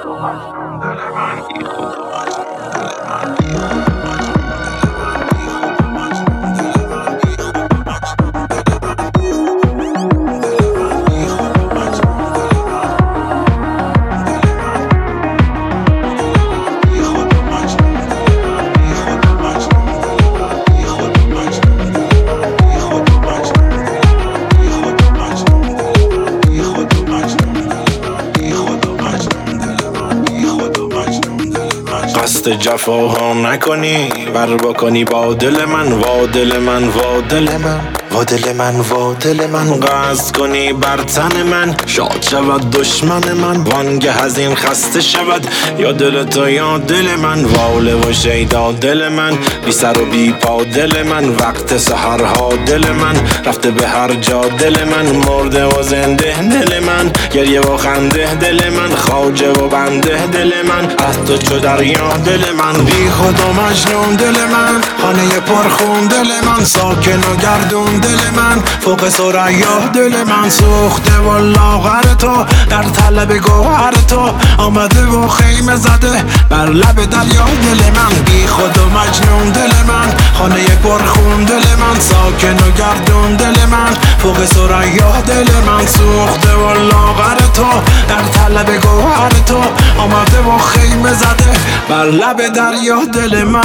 قصد جفاها نکنی بر بکنی با دل من، وا دل من، وا دل من، وا دل من، وا دل من. قصد کنی بر تن من، شاد شود دشمن من، وانگه از این خسته شود یا دل تو یا دل من. واله و شیدا دل من، بی سر و بی پا دل من، وقت سحرها دل من، رفته به هر جا دل من، مرده و زنده دل من، گریه و خنده دل من، خواجه و بنده دل من، از تو چو دریا دل من. بی خود و مجنون دل من، خانه پرخون دل من، ساکن و گردون دل من، فوق ثریا دل من، سوخته و لاغر تو در طلب گوهر تو، آمده و خیمه زده بر لب دریا دل من. بی خود و مجنون دل من، خانه پرخون دل من، ساکن و گردون دل من، فوق ثریا دل من، سوخته و لاغر تو در طلب گوهر تو، آمده و خیمه زده بر لب دریا دل من.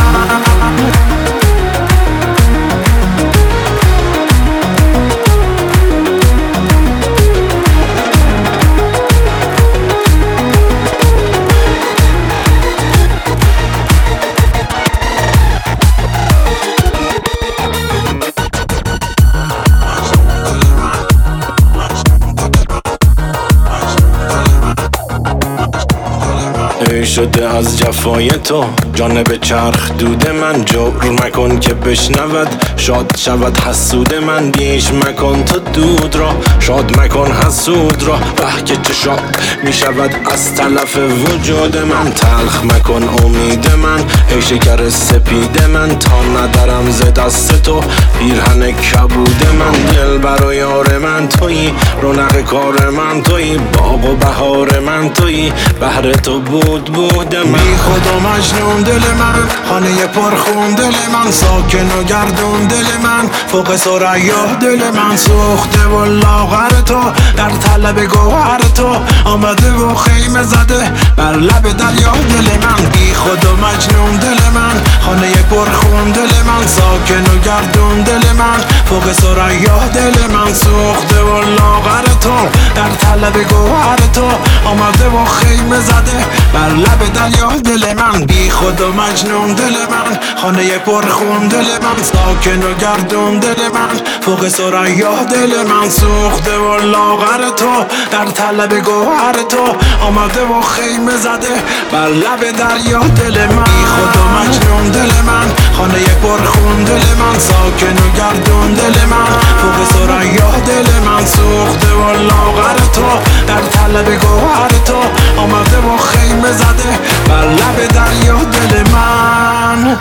شده از جفای تو جانب چرخ دود من، جور مکن که بشنود شاد شود حسود من، بیش مکن تو دود را شاد مکن حسود را، که چه شاد می شود از تلف وجود من، تلخ مکن امید من ای شکر سپید من، تا ندارم ز دست تو پیرهن کبود من، دل بر و یار من تویی، رونق کار من تویی، باغ و بهار من تویی، بهر تو بود من. بی خود و مجنون دل من، خانه پرخون دل من، ساکن و گردون دل من، فوق ثریا دل من، سوخته و لاغر تو در طلب گوهر تو، آمده و خیمه زده بر لب دریا دل من. بی خود و مجنون دل من، خانه پرخون دل من، ساکن و گردون دل من، فوق ثریا دل من، سوخته و لاغر تو در طلب گوهر تو، آمده و خیمه زده بر لب دریا دل من. بی خود و مجنون دل من، خانه پرخون دل من، ساکن و گردون دل من، فوق ثریا دل من، سوخته و لاغر تو در طلب گوهر تو، آمده و خیمه زده بر لب دریا دل من. بی خود و مجنون دل من، خانه پرخون دل من، ساکن و گردون دل من، فوق ثریا دل من، سوخته و لاغر تو در طلب گوهر تو، آمده و خیمه زده بر لب دریا دل من.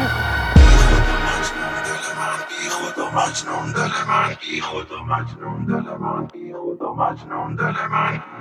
بی خود و مجنون دل من، بی خود و مجنون دل من، بی خود و مجنون دل من.